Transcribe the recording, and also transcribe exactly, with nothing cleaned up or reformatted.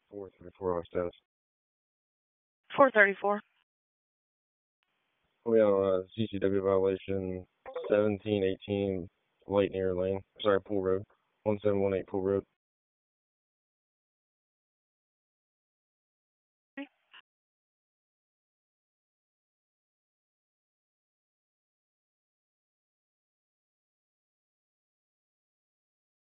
four thirty-four West Dennis. four thirty-four. We on a C C W violation seventeen eighteen Lightning Lane. Sorry, Pool Road. one seven one eight Pool Road.